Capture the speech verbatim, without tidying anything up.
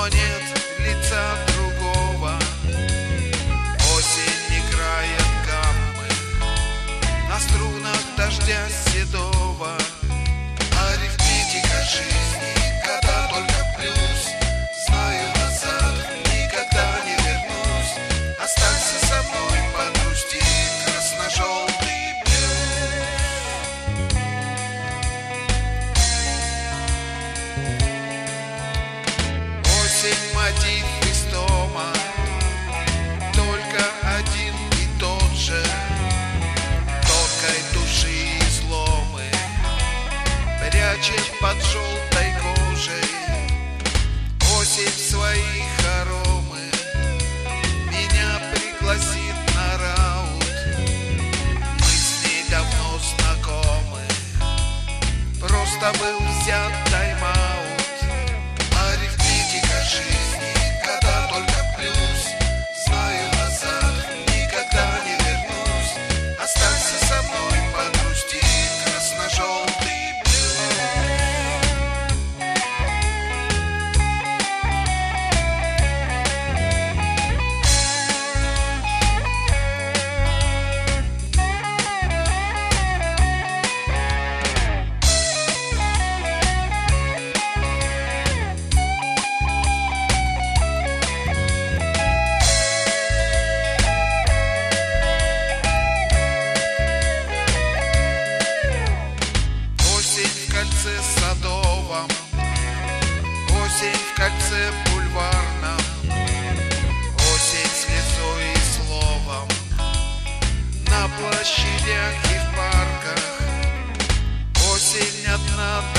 но нет лица другого. Осень играет гаммы на струнах дождя седого. Арифметика жизни, когда только плюс. Знаю, назад никогда не вернусь. Останься со мной, подгрусти, красно-желтый блюз. Осень мотив из дома, только один и тот же. Тонкой души изломы прячет под желтой кожей. Осень в свои хоромы меня пригласит на раут. Мы с ней давно знакомы, просто был взят тайм-аут. Арифметика жизни, когда только плюс. Знаю, назад никогда не вернусь. Останься со мной, подгрусти, красно-желтый блюз. Садовом, осень в кольце бульварном, осень слезой и словом на площадях и в парках, осень одна